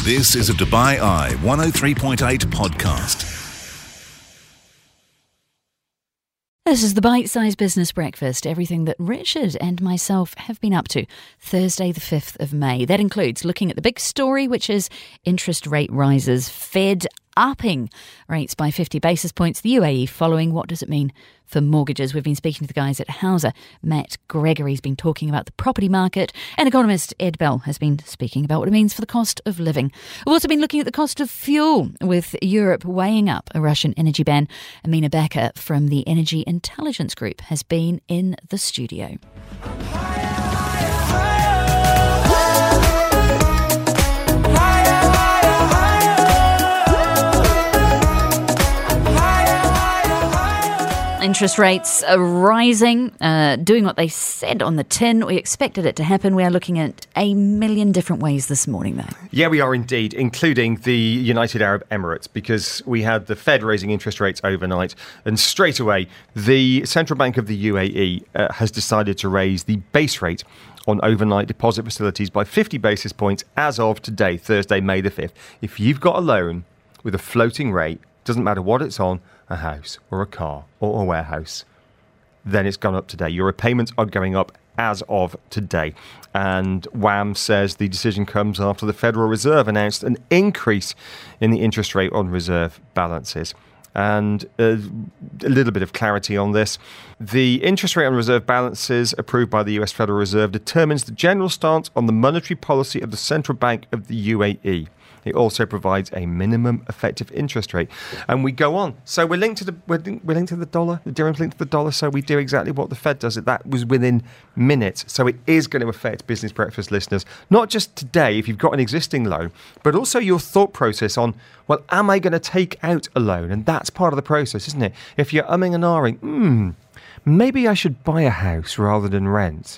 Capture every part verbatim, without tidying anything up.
This is a Dubai Eye one oh three point eight podcast. This is the Bite-Sized Business Breakfast, everything that Richard and myself have been up to Thursday the fifth of May. That includes looking at the big story, which is interest rate rises, Fed upping rates by fifty basis points, the U A E following. What does it mean for mortgages? We've been speaking to the guys at Hauser. Matt Gregory's been talking about the property market, and economist Ed Bell has been speaking about what it means for the cost of living. We've also been looking at the cost of fuel, with Europe weighing up a Russian energy ban. Amina Becker from the Energy Intelligence Group has been in the studio. Interest rates are rising, uh, doing what they said on the tin. We expected it to happen. We are looking at a million different ways this morning, though. Yeah, we are indeed, including the United Arab Emirates, because we had the Fed raising interest rates overnight, and straight away the Central Bank of the U A E uh, has decided to raise the base rate on overnight deposit facilities by fifty basis points as of today, Thursday, May the fifth. If you've got a loan with a floating rate, doesn't matter what it's on, a house or a car or a warehouse, then it's gone up today. Your repayments are going up as of today. And W A M says the decision comes after the Federal Reserve announced an increase in the interest rate on reserve balances. And uh, a little bit of clarity on this. The interest rate on reserve balances approved by the U S Federal Reserve determines the general stance on the monetary policy of the Central Bank of the U A E. It also provides a minimum effective interest rate. And we go on. So we're linked to the we're, we're linked to the dollar. The dirham's linked to the dollar. So we do exactly what the Fed does. That was within minutes. So it is going to affect Business Breakfast listeners, not just today if you've got an existing loan, but also your thought process on, well, am I going to take out a loan? And that's part of the process, isn't it? If you're umming and ahhing, hmm, maybe I should buy a house rather than rent.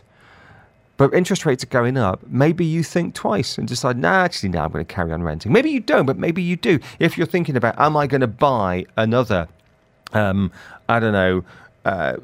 But interest rates are going up. Maybe you think twice and decide, nah, actually, now I'm going to carry on renting. Maybe you don't, but maybe you do. If you're thinking about, am I going to buy another, um, I don't know, uh,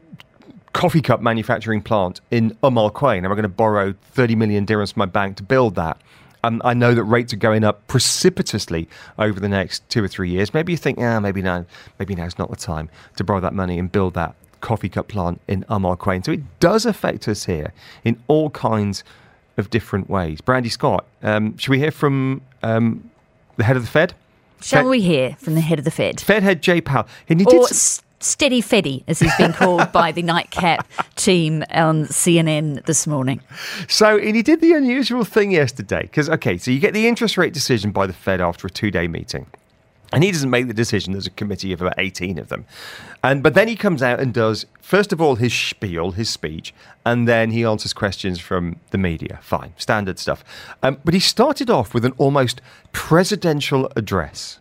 coffee cup manufacturing plant in Umm Al Quwain? Am I going to borrow thirty million dirhams from my bank to build that? Um, I know that rates are going up precipitously over the next two or three years. Maybe you think, ah, maybe now, maybe now's not the time to borrow that money and build that coffee cup plant in Umm Al Quwain. So it does affect us here in all kinds of different ways. Brandy Scott, um, should we hear from um, the head of the Fed? Shall Fed, we hear from the head of the Fed? Fed head Jay Powell. And he or did s- Steady Feddy, as he's been called by the Nightcap team on C N N this morning. So, and he did the unusual thing yesterday. Because, okay, so you get the interest rate decision by the Fed after a two-day meeting. And he doesn't make the decision. There's a committee of about eighteen of them. And but then he comes out and does, first of all, his spiel, his speech, and then he answers questions from the media. Fine, standard stuff. Um, but he started off with an almost presidential address.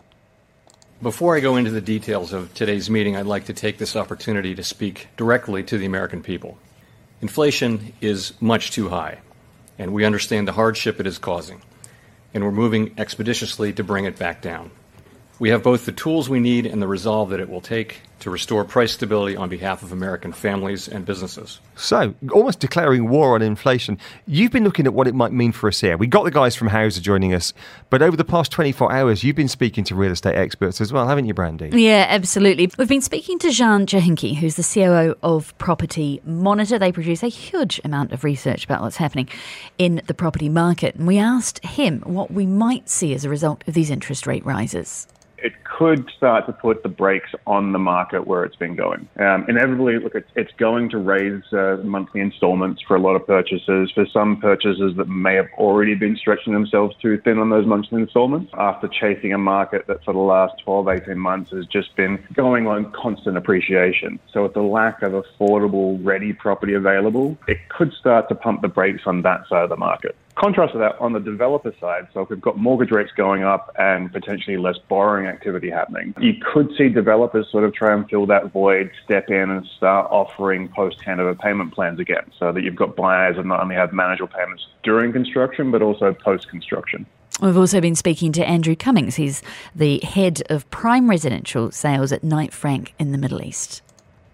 Before I go into the details of today's meeting, I'd like to take this opportunity to speak directly to the American people. Inflation is much too high, and we understand the hardship it is causing, and we're moving expeditiously to bring it back down. We have both the tools we need and the resolve that it will take to restore price stability on behalf of American families and businesses. So, almost declaring war on inflation. You've been looking at what it might mean for us here. We got the guys from Hauser joining us, but over the past twenty-four hours, you've been speaking to real estate experts as well, haven't you, Brandy? Yeah, absolutely. We've been speaking to Jean Jahinki, who's the C O O of Property Monitor. They produce a huge amount of research about what's happening in the property market. And we asked him what we might see as a result of these interest rate rises. It could start to put the brakes on the market where it's been going. Um, inevitably, look, it's, it's going to raise uh, monthly installments for a lot of purchasers. For some purchasers that may have already been stretching themselves too thin on those monthly installments after chasing a market that for the last twelve, eighteen months has just been going on constant appreciation. So with the lack of affordable, ready property available, it could start to pump the brakes on that side of the market. Contrast to that, on the developer side, so if we've got mortgage rates going up and potentially less borrowing activity happening, you could see developers sort of try and fill that void, step in and start offering post-handover payment plans again, so that you've got buyers that not only have manageable payments during construction, but also post-construction. We've also been speaking to Andrew Cummings. He's the head of prime residential sales at Knight Frank in the Middle East.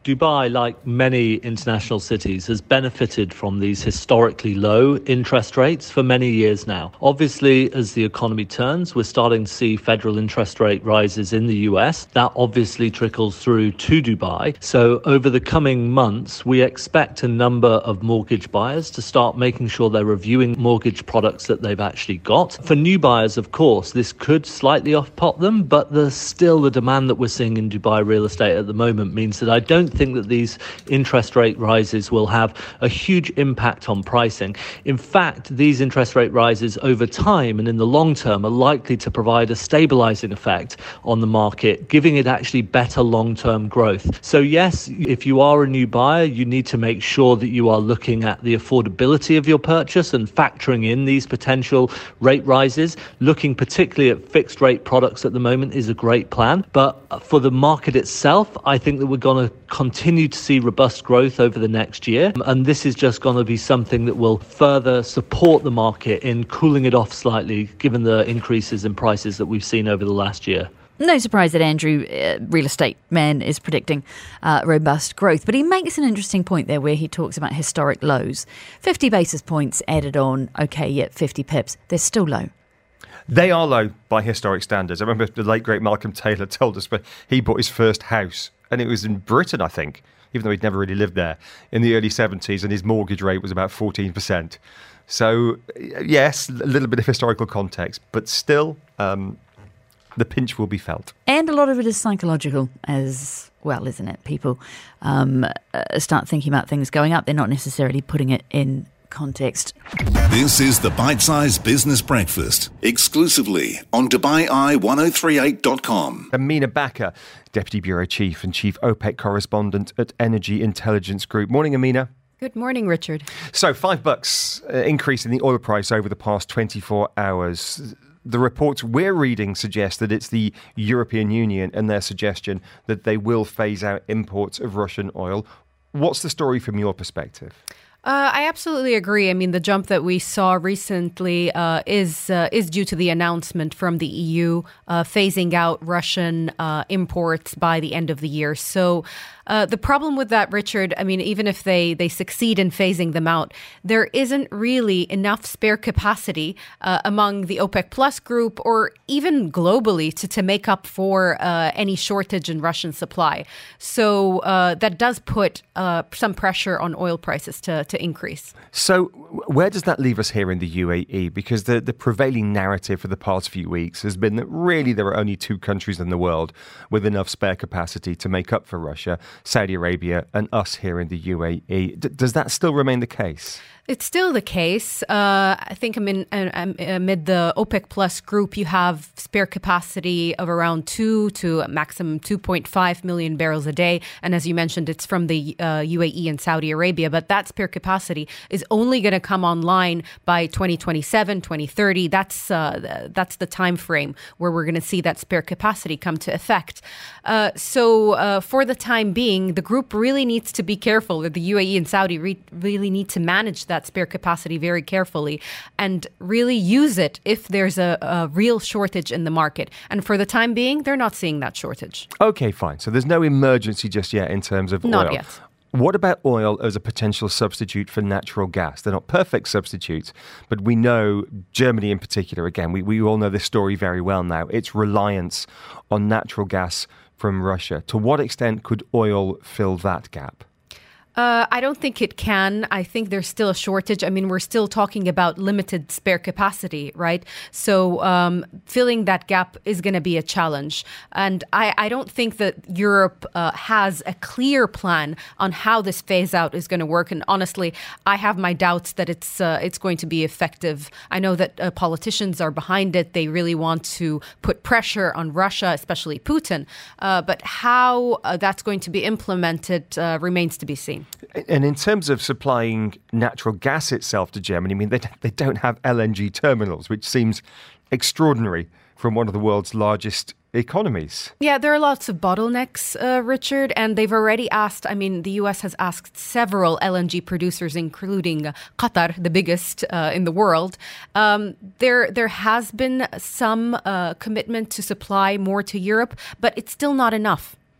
Dubai, like many international cities, has benefited from these historically low interest rates for many years now. Obviously, as the economy turns, we're starting to see federal interest rate rises in the U S. That obviously trickles through to Dubai. So over the coming months, we expect a number of mortgage buyers to start making sure they're reviewing mortgage products that they've actually got. For new buyers, of course, this could slightly off-pot them, but there's still the demand that we're seeing in Dubai real estate at the moment means that I don't think that these interest rate rises will have a huge impact on pricing. In fact, these interest rate rises over time and in the long term are likely to provide a stabilizing effect on the market, giving it actually better long-term growth. So yes, if you are a new buyer, you need to make sure that you are looking at the affordability of your purchase and factoring in these potential rate rises. Looking particularly at fixed rate products at the moment is a great plan. But for the market itself, I think that we're going to continue to see robust growth over the next year. And this is just going to be something that will further support the market in cooling it off slightly, given the increases in prices that we've seen over the last year. No surprise that Andrew, uh, real estate man, is predicting uh, robust growth. But he makes an interesting point there where he talks about historic lows. fifty basis points added on, okay, yet fifty pips. They're still low. They are low by historic standards. I remember the late, great Malcolm Taylor told us but he bought his first house, and it was in Britain, I think, even though he'd never really lived there, in the early seventies, and his mortgage rate was about fourteen percent. So, yes, a little bit of historical context, but still, um, the pinch will be felt. And a lot of it is psychological as well, isn't it? People um, uh, start thinking about things going up. They're not necessarily putting it in context. This is the Bite-Sized Business Breakfast, exclusively on Dubai Eye ten thirty-eight dot com. Amina Bakr, Deputy Bureau Chief and Chief OPEC Correspondent at Energy Intelligence Group. Morning, Amina. Good morning, Richard. So, five bucks uh, increase in the oil price over the past twenty-four hours. The reports we're reading suggest that it's the European Union and their suggestion that they will phase out imports of Russian oil. What's the story from your perspective? Uh, I absolutely agree. I mean, the jump that we saw recently uh, is uh, is due to the announcement from the E U uh, phasing out Russian uh, imports by the end of the year. So uh, the problem with that, Richard, I mean, even if they, they succeed in phasing them out, there isn't really enough spare capacity uh, among the OPEC Plus group or even globally to, to make up for uh, any shortage in Russian supply. So uh, that does put uh, some pressure on oil prices to, to increase. So where does that leave us here in the U A E? Because the, the prevailing narrative for the past few weeks has been that really there are only two countries in the world with enough spare capacity to make up for Russia, Saudi Arabia and us here in the U A E. D- does that still remain the case? It's still the case. Uh, I think I'm in, I'm, amid the OPEC Plus group, you have spare capacity of around two to a maximum two point five million barrels a day. And as you mentioned, it's from the uh, U A E and Saudi Arabia. But that spare capacity is only going to come online by twenty twenty-seven, twenty thirty. That's uh, that's the time frame where we're going to see that spare capacity come to effect. Uh, so uh, for the time being, the group really needs to be careful. The U A E and Saudi re- really need to manage that that spare capacity very carefully and really use it if there's a, a real shortage in the market. And for the time being, they're not seeing that shortage. Okay, fine. So there's no emergency just yet in terms of not oil. Yet. What about oil as a potential substitute for natural gas? They're not perfect substitutes, but we know Germany in particular, again, we, we all know this story very well now, its reliance on natural gas from Russia. To what extent could oil fill that gap? Uh, I don't think it can. I think there's still a shortage. I mean, we're still talking about limited spare capacity, right? So um, filling that gap is going to be a challenge. And I, I don't think that Europe uh, has a clear plan on how this phase out is going to work. And honestly, I have my doubts that it's uh, it's going to be effective. I know that uh, politicians are behind it. They really want to put pressure on Russia, especially Putin. Uh, but how uh, that's going to be implemented uh, remains to be seen. And in terms of supplying natural gas itself to Germany, I mean, they, they don't have L N G terminals, which seems extraordinary from one of the world's largest economies. Yeah, there are lots of bottlenecks, uh, Richard, and they've already asked, I mean, the U S has asked several L N G producers, including uh, Qatar, the biggest uh, in the world. Um, there, there has been some uh, commitment to supply more to Europe, but it's still not enough.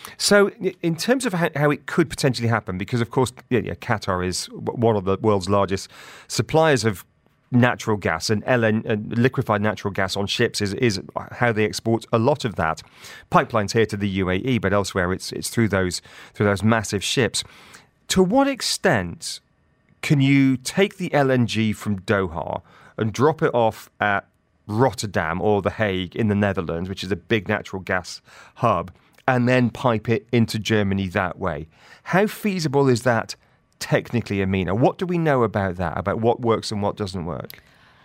So in terms of how, how it could potentially happen, because of course yeah, yeah, Qatar is one of the world's largest suppliers of natural gas, and L N, uh, liquefied natural gas on ships is, is how they export a lot of that. Pipelines here to the U A E, but elsewhere it's it's through those through those massive ships. To what extent can you take the L N G from Doha and drop it off at Rotterdam or The Hague in the Netherlands, which is a big natural gas hub, and then pipe it into Germany that way? How feasible is that technically, Amina? What do we know about that, about what works and what doesn't work?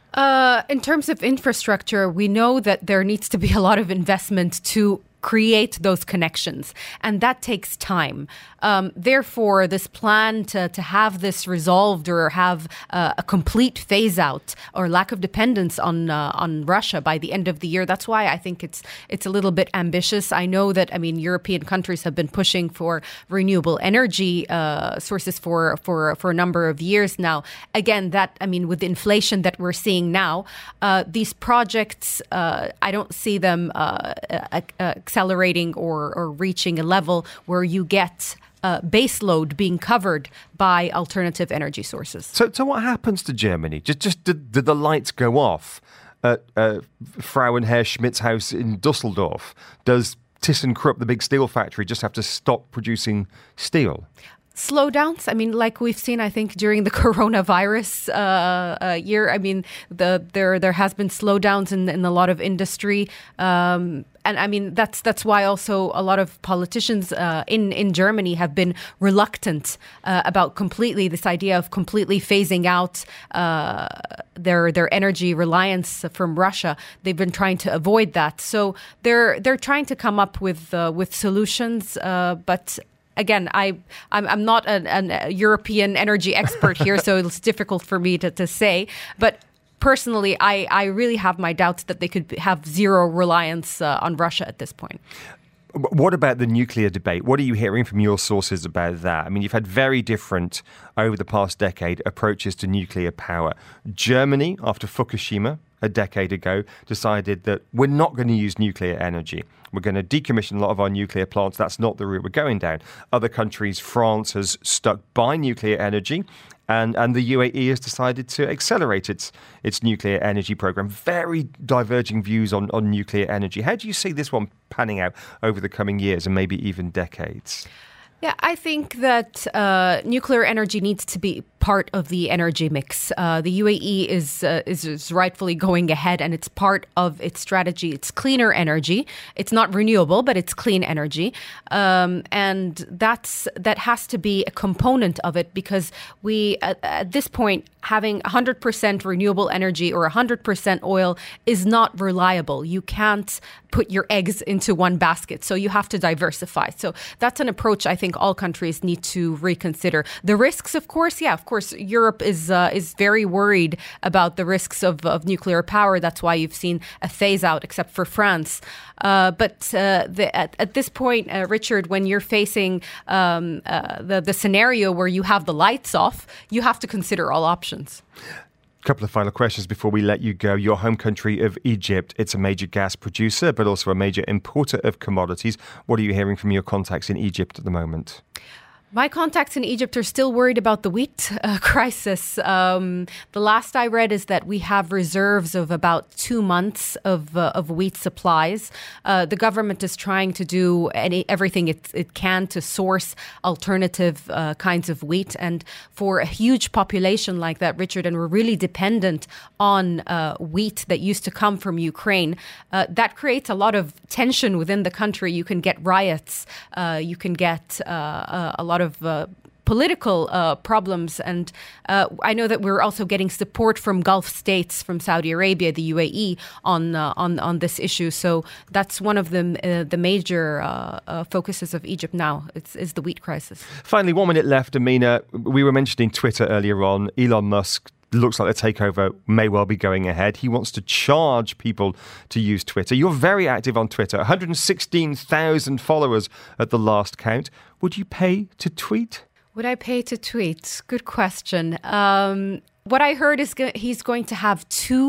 Uh, in terms of infrastructure, we know that there needs to be a lot of investment to create those connections, and that takes time. Um, therefore, this plan to, to have this resolved or have uh, a complete phase out or lack of dependence on uh, on Russia by the end of the year, that's why I think it's it's a little bit ambitious. I know that, I mean, European countries have been pushing for renewable energy uh, sources for, for, for a number of years now. Again, that, I mean, with the inflation that we're seeing now, uh, these projects, uh, I don't see them uh, uh, uh, accelerating or, or reaching a level where you get uh, base load being covered by alternative energy sources. So, so what happens to Germany? Just, just did, did the lights go off at uh, Frauenherr Schmidt's house in Dusseldorf? Does ThyssenKrupp, the big steel factory, just have to stop producing steel? Slowdowns. I mean, like we've seen, I think, during the coronavirus uh, uh, year. I mean, the there there has been slowdowns in, in a lot of industry, um, and I mean that's that's why also a lot of politicians uh, in in Germany have been reluctant uh, about completely this idea of completely phasing out uh, their their energy reliance from Russia. They've been trying to avoid that, so they're they're trying to come up with uh, with solutions, uh, but. Again, I, I'm, I'm not an, an European energy expert here, so it's difficult for me to, to say. But personally, I, I really have my doubts that they could have zero reliance uh, on Russia at this point. What about the nuclear debate? What are you hearing from your sources about that? I mean, you've had very different, over the past decade, approaches to nuclear power. Germany, after Fukushima, a decade ago, decided that we're not going to use nuclear energy. We're going to decommission a lot of our nuclear plants. That's not the route we're going down. Other countries, France has stuck by nuclear energy, and, and the U A E has decided to accelerate its its nuclear energy program. Very diverging views on, on nuclear energy. How do you see this one panning out over the coming years and maybe even decades? Yeah, I think that uh, nuclear energy needs to be part of the energy mix. Uh, the U A E is, uh, is is rightfully going ahead, and it's part of its strategy. It's cleaner energy. It's not renewable, but it's clean energy, um, and that's that has to be a component of it, because we at, at this point having one hundred percent renewable energy or one hundred percent oil is not reliable. You can't put your eggs into one basket, so you have to diversify. So that's an approach I think all countries need to reconsider. The risks, of course, yeah, of course, Europe is uh, is very worried about the risks of, of nuclear power. That's why you've seen a phase out, except for France. Uh, but uh, the, at, at this point, uh, Richard, when you're facing um, uh, the, the scenario where you have the lights off, you have to consider all options. Couple of final questions before we let you go. Your home country of Egypt, it's a major gas producer, but also a major importer of commodities. What are you hearing from your contacts in Egypt at the moment? My contacts in Egypt are still worried about the wheat uh, crisis. Um, the last I read is that we have reserves of about two months of uh, of wheat supplies. Uh, the government is trying to do any, everything it, it can to source alternative uh, kinds of wheat. And for a huge population like that, Richard, and we're really dependent on uh, wheat that used to come from Ukraine, uh, that creates a lot of tension within the country. You can get riots. Uh, you can get uh, uh, a lot of uh, political uh, problems. And uh, I know that we're also getting support from Gulf states, from Saudi Arabia, the U A E, on uh, on on this issue. So that's one of the uh, the major uh, uh, focuses of Egypt now. It's is the wheat crisis. Finally, one minute left, Amina. We were mentioning Twitter earlier on. Elon Musk looks like the takeover may well be going ahead. He wants to charge people to use Twitter. You're very active on Twitter. one hundred sixteen thousand followers at the last count. Would you pay to tweet? Would I pay to tweet? Good question. Um, what I heard is go- he's going to have two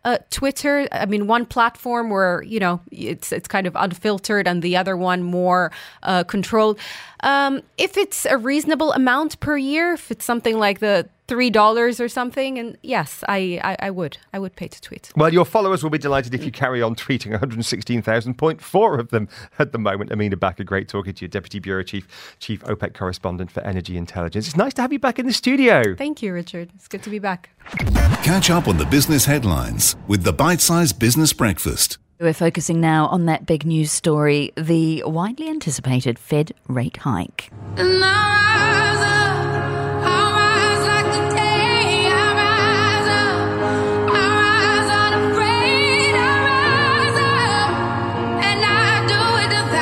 uh, Twitter, I mean, one platform where, you know, it's it's kind of unfiltered and the other one more uh, controlled. Um, if it's a reasonable amount per year, if it's something like the three dollars or something, and yes, I, I, I would. I would pay to tweet. Well, your followers will be delighted if you carry on tweeting, one hundred sixteen thousand point four of them at the moment. Amina Bakr, great talking to you, Deputy Bureau Chief, Chief OPEC Correspondent for Energy Intelligence. It's nice to have you back in the studio. Thank you, Richard. It's good to be back. Catch up on the business headlines with the Bite-Sized Business Breakfast. We're focusing now on that big news story, the widely anticipated Fed rate hike. And I rise up, I rise like the day, I rise up, I rise unafraid, I rise up, and I do it a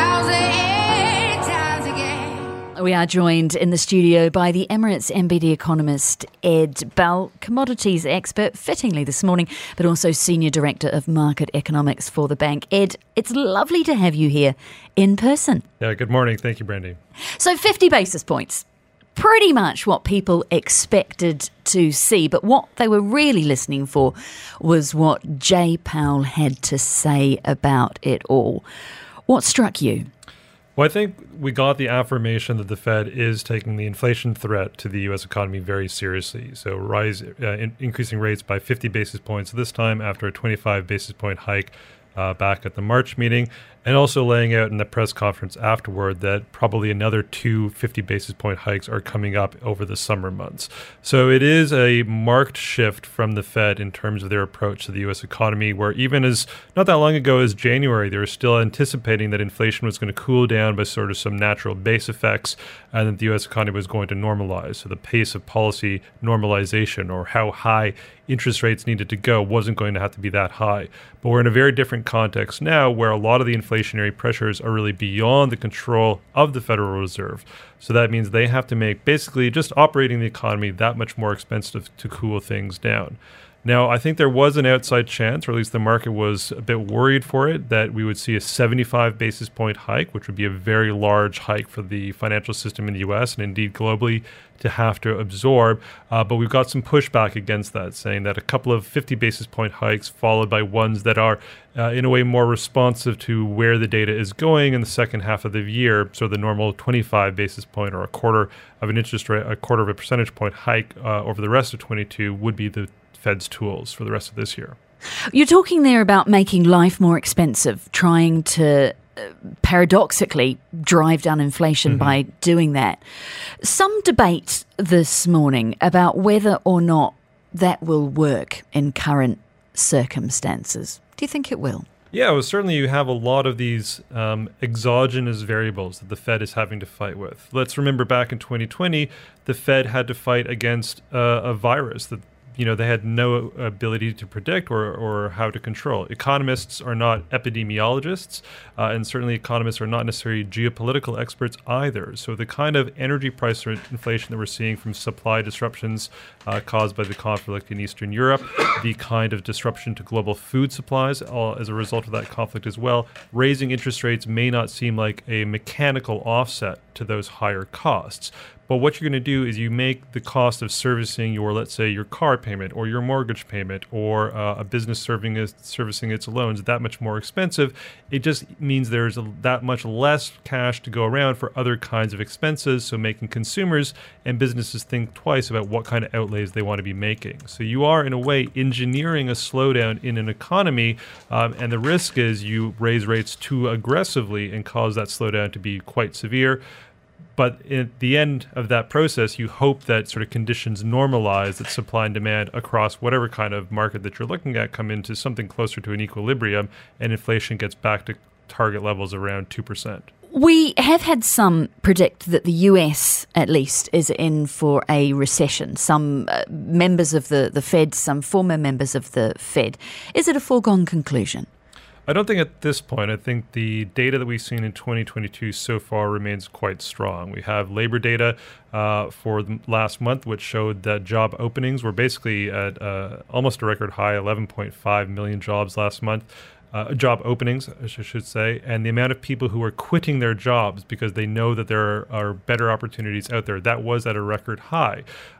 thousand times again. We are joined in the studio by the Emirates M B D economist Ed Bell, commodities expert fittingly this morning, but also Senior Director of Market Economics for the bank. Ed, it's lovely to have you here in person. Yeah, good morning. Thank you, Brandy. So fifty basis points, pretty much what people expected to see, but what they were really listening for was what Jay Powell had to say about it all. What struck you? Well, I think we got the affirmation that the Fed is taking the inflation threat to the U S economy very seriously. So rise, uh, in, increasing rates by fifty basis points this time after a twenty-five basis point hike uh, back at the March meeting, and also laying out in the press conference afterward that probably another two fifty basis point hikes are coming up over the summer months. So it is a marked shift from the Fed in terms of their approach to the U S economy, where even as not that long ago as January, they were still anticipating that inflation was going to cool down by sort of some natural base effects and that the U S economy was going to normalize. So the pace of policy normalization, or how high interest rates needed to go, wasn't going to have to be that high. But we're in a very different context now where a lot of the inflationary pressures are really beyond the control of the Federal Reserve. So that means they have to make basically just operating the economy that much more expensive to cool things down. Now, I think there was an outside chance, or at least the market was a bit worried for it, that we would see a seventy-five basis point hike, which would be a very large hike for the financial system in the U S and indeed globally to have to absorb. Uh, but we've got some pushback against that, saying that a couple of fifty basis point hikes followed by ones that are uh, in a way more responsive to where the data is going in the second half of the year. So the normal twenty-five basis point or a quarter of an interest rate, a quarter of a percentage point hike uh, over the rest of twenty-two would be the Fed's tools for the rest of this year. You're talking there about making life more expensive, trying to uh, paradoxically drive down inflation mm-hmm. by doing that. Some debate this morning about whether or not that will work in current circumstances. Do you think it will? Yeah, well, certainly you have a lot of these um, exogenous variables that the Fed is having to fight with. Let's remember back in twenty twenty, the Fed had to fight against uh, a virus that you know, they had no ability to predict or, or how to control. Economists are not epidemiologists, uh, and certainly economists are not necessarily geopolitical experts either. So the kind of energy price inflation that we're seeing from supply disruptions uh, caused by the conflict in Eastern Europe, the kind of disruption to global food supplies all as a result of that conflict as well, raising interest rates may not seem like a mechanical offset to those higher costs. But what you're going to do is you make the cost of servicing your, let's say, your car payment or your mortgage payment or uh, a business serving is, servicing its loans that much more expensive. It just means there's a, that much less cash to go around for other kinds of expenses, so making consumers and businesses think twice about what kind of outlays they want to be making. So you are, in a way, engineering a slowdown in an economy, um, and the risk is you raise rates too aggressively and cause that slowdown to be quite severe. But at the end of that process, you hope that sort of conditions normalize, that supply and demand across whatever kind of market that you're looking at come into something closer to an equilibrium, and inflation gets back to target levels around two percent. We have had some predict that the U S, at least, is in for a recession. Some uh, members of the, the Fed, some former members of the Fed. Is it a foregone conclusion? I don't think at this point. I think the data that we've seen in twenty twenty-two so far remains quite strong. We have labor data uh, for the last month, which showed that job openings were basically at uh, almost a record high, eleven point five million jobs last month. Uh, job openings, I should say, and the amount of people who are quitting their jobs because they know that there are, are better opportunities out there, that was at a record high.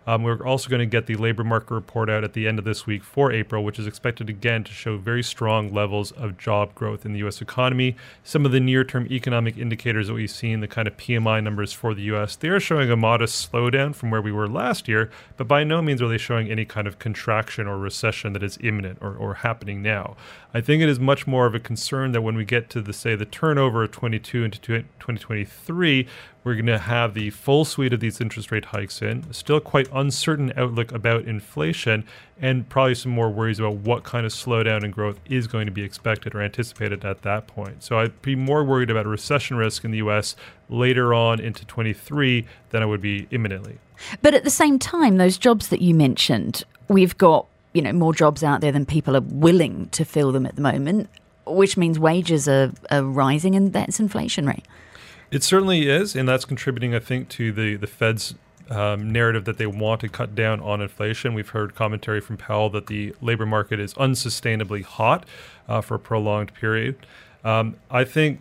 Um, we're also going to get the labor market report out at the end of this week for April, which is expected again to show very strong levels of job growth in the U S economy. Some of the near-term economic indicators that we've seen, the kind of P M I numbers for the U S, they are showing a modest slowdown from where we were last year, but by no means are they showing any kind of contraction or recession that is imminent or, or happening now. I think it is much more of a concern that when we get to the, say, the turnover of twenty-two into twenty twenty-three, we're going to have the full suite of these interest rate hikes in, still quite uncertain outlook about inflation, and probably some more worries about what kind of slowdown in growth is going to be expected or anticipated at that point. So I'd be more worried about a recession risk in the U S later on into twenty-three than I would be imminently. But at the same time, those jobs that you mentioned, we've got, you know, more jobs out there than people are willing to fill them at the moment, which means wages are, are rising, and that's inflationary. It certainly is, and that's contributing, I think, to the, the Fed's um, narrative that they want to cut down on inflation. We've heard commentary from Powell that the labor market is unsustainably hot uh, for a prolonged period. Um, I think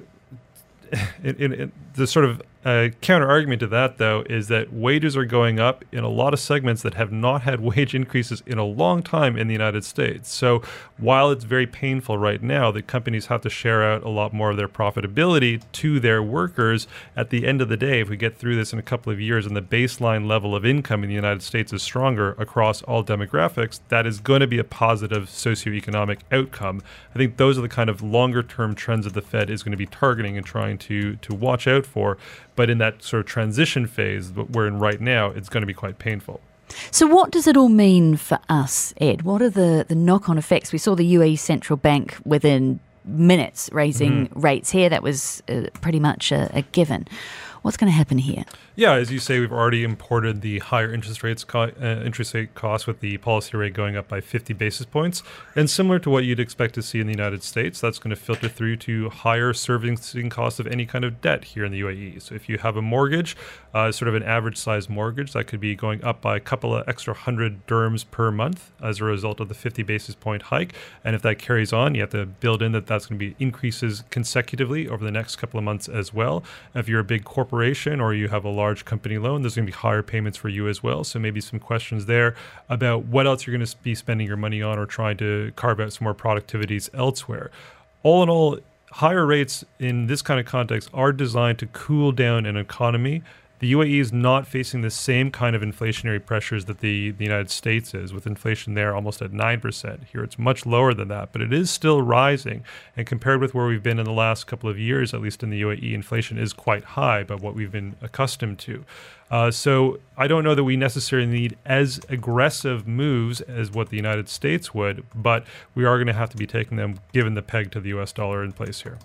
it, it, it, the sort of uh, counter-argument to that, though, is that wages are going up in a lot of segments that have not had wage increases in a long time in the United States. So while it's very painful right now that companies have to share out a lot more of their profitability to their workers, at the end of the day, if we get through this in a couple of years and the baseline level of income in the United States is stronger across all demographics, that is going to be a positive socioeconomic outcome. I think those are the kind of longer-term trends that the Fed is going to be targeting and trying to, to watch out for. But in that sort of transition phase that we're in right now, it's going to be quite painful. So what does it all mean for us, Ed? What are the, the knock-on effects? We saw the U A E Central Bank within minutes raising mm-hmm. rates here. That was uh, pretty much a, a given. What's going to happen here? Yeah, as you say, we've already imported the higher interest rates, co- uh, interest rate costs with the policy rate going up by fifty basis points. And similar to what you'd expect to see in the United States, that's going to filter through to higher servicing costs of any kind of debt here in the U A E. So if you have a mortgage, uh, sort of an average size mortgage, that could be going up by a couple of extra hundred dirhams per month as a result of the fifty basis point hike. And if that carries on, you have to build in that that's going to be increases consecutively over the next couple of months as well. If you're a big corporation or you have a large company loan, there's going to be higher payments for you as well. So maybe some questions there about what else you're going to be spending your money on or trying to carve out some more productivities elsewhere. All in all, higher rates in this kind of context are designed to cool down an economy. The U A E is not facing the same kind of inflationary pressures that the, the United States is, with inflation there almost at nine percent. Here it's much lower than that, but it is still rising. And compared with where we've been in the last couple of years, at least in the U A E, inflation is quite high by what we've been accustomed to. Uh, so I don't know that we necessarily need as aggressive moves as what the United States would, but we are going to have to be taking them given the peg to the U S dollar in place here.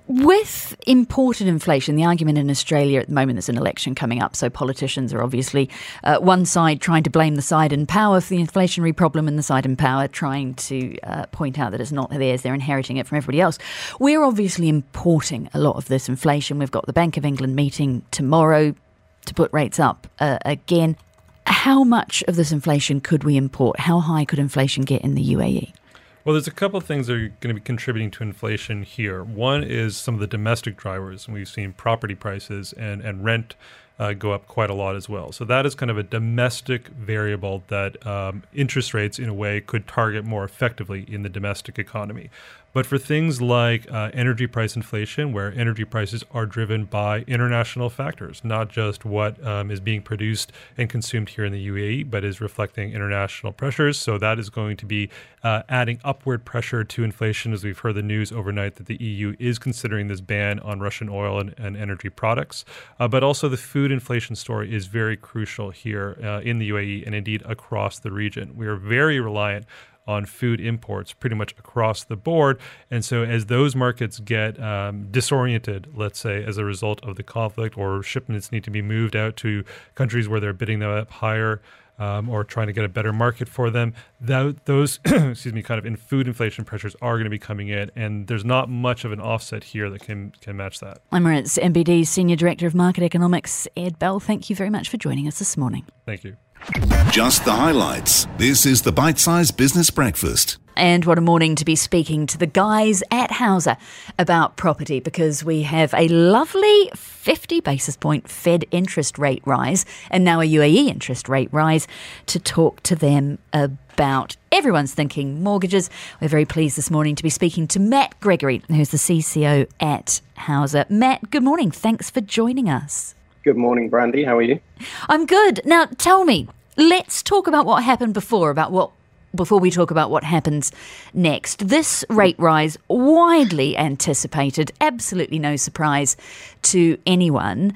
With imported inflation, the argument in Australia at the moment, there's an election coming up, so politicians are obviously uh, one side trying to blame the side in power for the inflationary problem and the side in power trying to uh, point out that it's not theirs, they're inheriting it from everybody else. We're obviously importing a lot of this inflation. We've got the Bank of England meeting tomorrow to put rates up uh, again. How much of this inflation could we import? How high could inflation get in the U A E? Well, there's a couple of things that are going to be contributing to inflation here. One is some of the domestic drivers, and we've seen property prices and, and rent uh, go up quite a lot as well. So that is kind of a domestic variable that um, interest rates, in a way, could target more effectively in the domestic economy. But for things like uh, energy price inflation, where energy prices are driven by international factors, not just what um, is being produced and consumed here in the U A E, but is reflecting international pressures. So that is going to be uh, adding upward pressure to inflation, as we've heard the news overnight that the E U is considering this ban on Russian oil and, and energy products. Uh, but also the food inflation story is very crucial here uh, in the U A E and indeed across the region. We are very reliant on food imports pretty much across the board. And so as those markets get um, disoriented, let's say, as a result of the conflict, or shipments need to be moved out to countries where they're bidding them up higher um, or trying to get a better market for them, that, those excuse me, kind of in food inflation pressures are going to be coming in. And there's not much of an offset here that can, can match that. Emirates N B D's Senior Director of Market Economics, Ed Bell. Thank you very much for joining us this morning. Thank you. Just the highlights. This is the Bite Size Business Breakfast. And what a morning to be speaking to the guys at Hauser about property, because we have a lovely fifty basis point Fed interest rate rise and now a U A E interest rate rise to talk to them about. Everyone's thinking mortgages. We're very pleased this morning to be speaking to Matt Gregory, who's the C C O at Hauser. Matt, good morning. Thanks for joining us. Good morning, Brandy. How are you? I'm good. Now, tell me, let's talk about what happened before, about what before we talk about what happens next. This rate rise, widely anticipated, absolutely no surprise to anyone.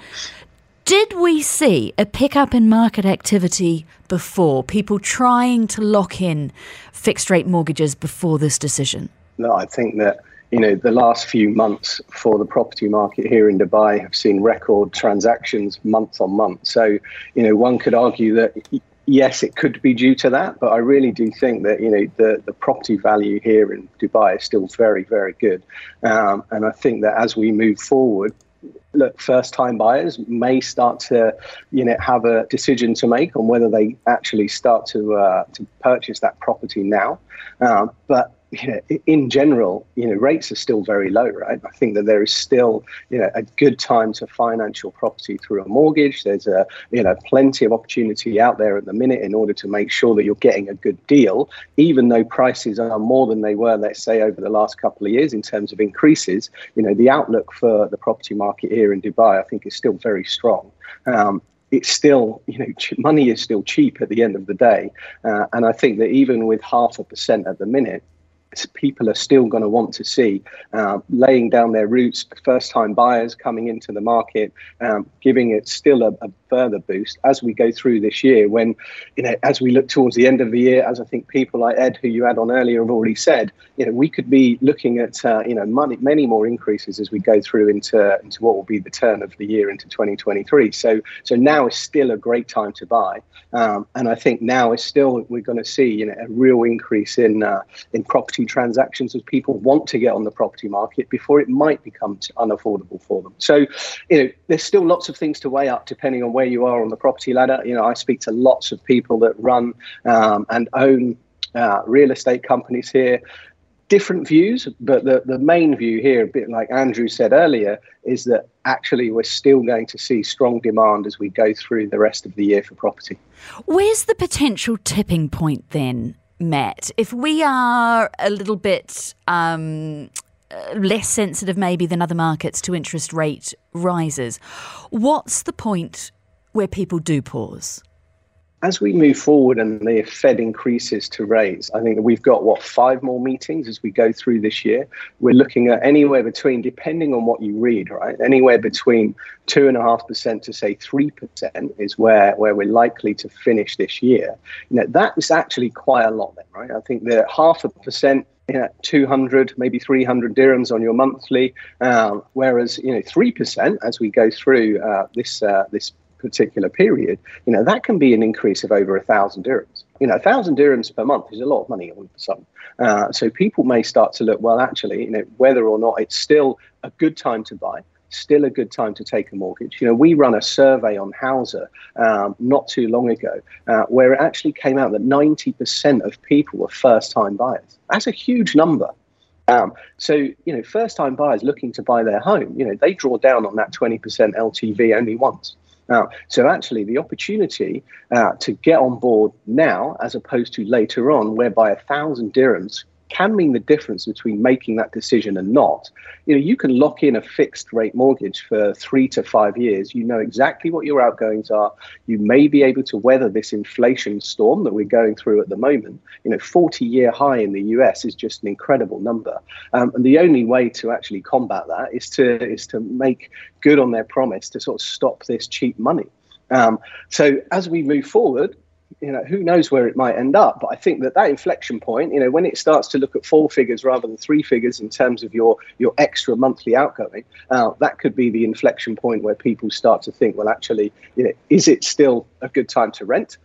Did we see a pickup in market activity before, people trying to lock in fixed rate mortgages before this decision? No, I think that, you know, the last few months for the property market here in Dubai have seen record transactions month on month. So, you know, one could argue that yes, it could be due to that, but I really do think that, you know, the, the property value here in Dubai is still very, very good. Um, and I think that as we move forward, look, first-time buyers may start to, you know, have a decision to make on whether they actually start to uh, to purchase that property now. Um, but you know, in general, you know, rates are still very low, right? I think that there is still, you know, a good time to finance your property through a mortgage. There's a, you know, plenty of opportunity out there at the minute in order to make sure that you're getting a good deal, even though prices are more than they were, let's say, over the last couple of years in terms of increases. You know, the outlook for the property market here in Dubai, I think, is still very strong. Um, It's still, you know, money is still cheap at the end of the day. Uh, and I think that even with half a percent at the minute, people are still going to want to see uh, laying down their roots, first-time buyers coming into the market, um, giving it still a, a further boost as we go through this year. When, you know, as we look towards the end of the year, as I think people like Ed, who you had on earlier, have already said, you know, we could be looking at, uh, you know, money, many more increases as we go through into into what will be the turn of the year into twenty twenty-three. So, so now is still a great time to buy, um, and I think now is still we're going to see, you know, a real increase in uh, in property transactions as people want to get on the property market before it might become unaffordable for them. So, you know, there's still lots of things to weigh up depending on where you are on the property ladder. You know, I speak to lots of people that run um, and own uh, real estate companies here. Different views, but the, the main view here, a bit like Andrew said earlier, is that actually we're still going to see strong demand as we go through the rest of the year for property. Where's the potential tipping point then, Matt? If we are a little bit um, less sensitive maybe than other markets to interest rate rises, what's the point where people do pause? As we move forward and the Fed increases to rates, I think that we've got, what, five more meetings as we go through this year. We're looking at anywhere between, depending on what you read, right, anywhere between two point five percent to, say, three percent is where, where we're likely to finish this year. You know, that is actually quite a lot then, right? I think that half a percent, you know, two hundred, maybe three hundred dirhams on your monthly, um, whereas, you know, three percent as we go through uh, this uh, this particular period, you know, that can be an increase of over a thousand dirhams. You know, a thousand dirhams per month is a lot of money all of a sudden. Uh, so people may start to look, well, actually, you know, whether or not it's still a good time to buy, still a good time to take a mortgage. You know, we run a survey on Hauser um, not too long ago, uh, where it actually came out that ninety percent of people were first-time buyers. That's a huge number. Um, so, you know, first-time buyers looking to buy their home, you know, they draw down on that twenty percent L T V only once. Now, so actually the opportunity uh, to get on board now, as opposed to later on, whereby a thousand dirhams can mean the difference between making that decision and not. You know, you can lock in a fixed rate mortgage for three to five years. You know exactly what your outgoings are. You may be able to weather this inflation storm that we're going through at the moment. You know, forty year high in the U S is just an incredible number. Um, and the only way to actually combat that is to is to make good on their promise to sort of stop this cheap money. Um, so as we move forward, you know, who knows where it might end up, but I think that that inflection point, you know, when it starts to look at four figures rather than three figures in terms of your your extra monthly outgoing, uh, that could be the inflection point where people start to think, well, actually, you know, is it still a good time to rent?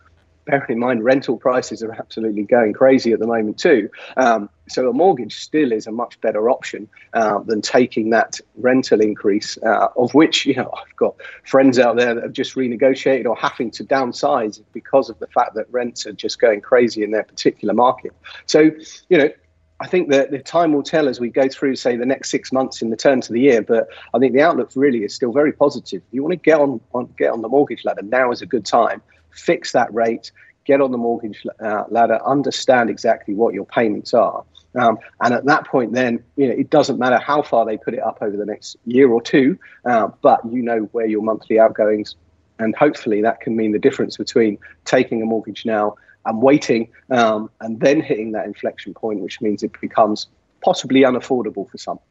bearing in mind rental prices are absolutely going crazy at the moment too. Um, so a mortgage still is a much better option uh, than taking that rental increase, uh, of which, you know, I've got friends out there that have just renegotiated or having to downsize because of the fact that rents are just going crazy in their particular market. So, you know, I think that the time will tell as we go through, say, the next six months in the turn to the year. But I think the outlook really is still very positive. If you want to get on, on get on the mortgage ladder, now is a good time. Fix that rate, get on the mortgage uh, ladder, understand exactly what your payments are. Um, and at that point, then, you know, it doesn't matter how far they put it up over the next year or two, uh, but you know where your monthly outgoings, and hopefully that can mean the difference between taking a mortgage now and waiting, um, and then hitting that inflection point, which means it becomes possibly unaffordable for some.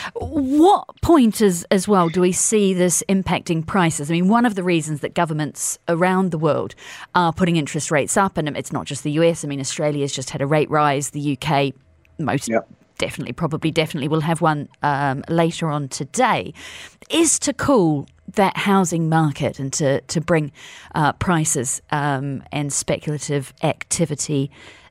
What point as, as well do we see this impacting prices? I mean, one of the reasons that governments around the world are putting interest rates up, and it's not just the U S, I mean, Australia's just had a rate rise, the U K most yep. definitely, probably definitely will have one um, later on today, is to cool that housing market and to, to bring uh, prices um, and speculative activity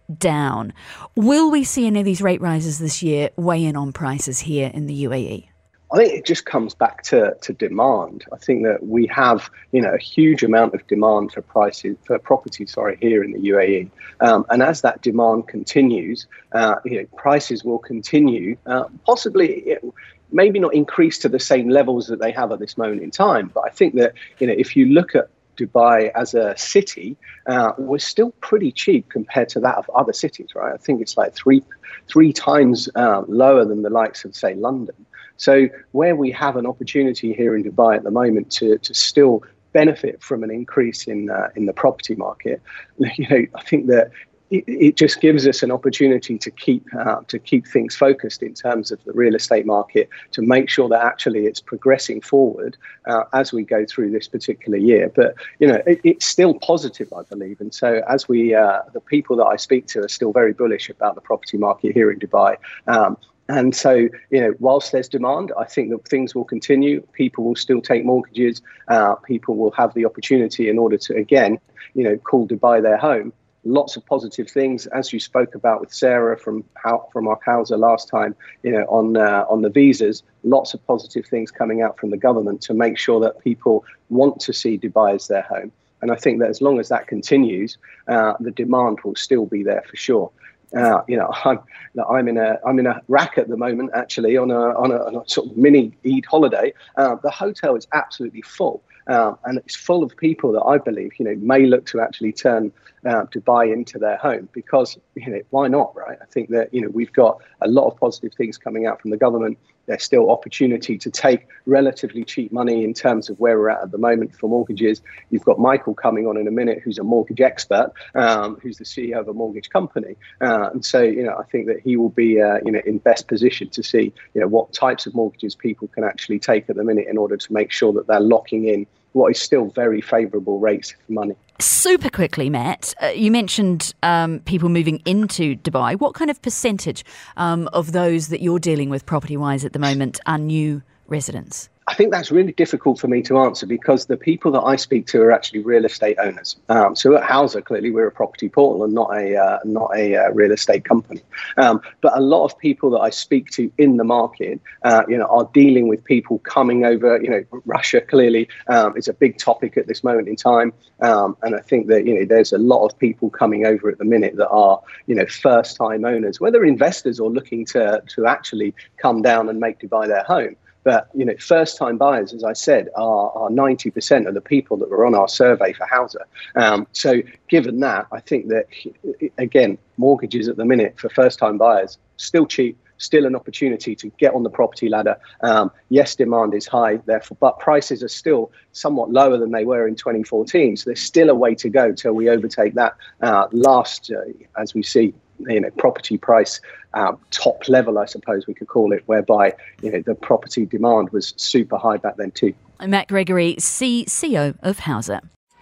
down. Will we see any of these rate rises this year weigh in on prices here in the U A E? I think it just comes back to, to demand. I think that we have, you know, a huge amount of demand for prices for property, sorry, here in the U A E. Um, and as that demand continues, uh, you know, prices will continue, uh, possibly, you know, maybe not increase to the same levels that they have at this moment in time. But I think that, you know, if you look at Dubai as a city, uh, we're still pretty cheap compared to that of other cities, right? I think it's like three three times uh, lower than the likes of, say, London. So where we have an opportunity here in Dubai at the moment to to still benefit from an increase in uh, in the property market, you know, I think that it, it just gives us an opportunity to keep uh, to keep things focused in terms of the real estate market, to make sure that actually it's progressing forward uh, as we go through this particular year. But, you know, it, it's still positive, I believe. And so as we, uh, the people that I speak to are still very bullish about the property market here in Dubai. Um, And so, you know, whilst there's demand, I think that things will continue. People will still take mortgages. Uh, people will have the opportunity in order to, again, you know, call Dubai their home. Lots of positive things, as you spoke about with Sarah from how, from our Hausa last time, you know, on uh, on the visas. Lots of positive things coming out from the government to make sure that people want to see Dubai as their home. And I think that as long as that continues, uh, the demand will still be there for sure. Uh, you know, I'm I'm in a I'm in a rack at the moment, actually, on a on a, on a sort of mini Eid holiday. Uh, the hotel is absolutely full, uh, and it's full of people that I believe, you know, may look to actually turn uh, Dubai into their home, because, you know, why not, right? I think that, you know, we've got a lot of positive things coming out from the government. There's still opportunity to take relatively cheap money in terms of where we're at at the moment for mortgages. You've got Michael coming on in a minute, who's a mortgage expert, um, who's the C E O of a mortgage company. Uh, and so, you know, I think that he will be, uh, you know, in best position to see, you know, what types of mortgages people can actually take at the minute in order to make sure that they're locking in what is still very favourable rates for money. Super quickly, Matt, uh, you mentioned um, people moving into Dubai. What kind of percentage um, of those that you're dealing with property-wise at the moment are new residents? I think that's really difficult for me to answer, because the people that I speak to are actually real estate owners. Um, so at Hausa, clearly, we're a property portal and not a uh, not a uh, real estate company. Um, but a lot of people that I speak to in the market, uh, you know, are dealing with people coming over. You know, Russia clearly um, is a big topic at this moment in time, um, and I think that, you know, there's a lot of people coming over at the minute that are, you know, first-time owners, whether investors or looking to to actually come down and make Dubai their home. But, you know, first-time buyers, as I said, are, are ninety percent of the people that were on our survey for Hausa. Um, so given that, I think that, again, mortgages at the minute for first-time buyers, still cheap, still an opportunity to get on the property ladder. Um, yes, demand is high, therefore, but prices are still somewhat lower than they were in twenty fourteen. So there's still a way to go till we overtake that uh, last, uh, as we see, you know, property price uh, top level, I suppose we could call it, whereby, you know, the property demand was super high back then too. Matt Gregory, C E O of Hausa.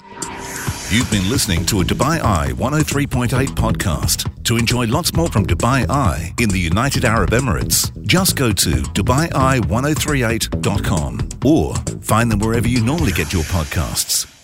You've been listening to a Dubai Eye one oh three point eight podcast. To enjoy lots more from Dubai Eye in the United Arab Emirates, just go to dubai eye ten thirty-eight dot com or find them wherever you normally get your podcasts.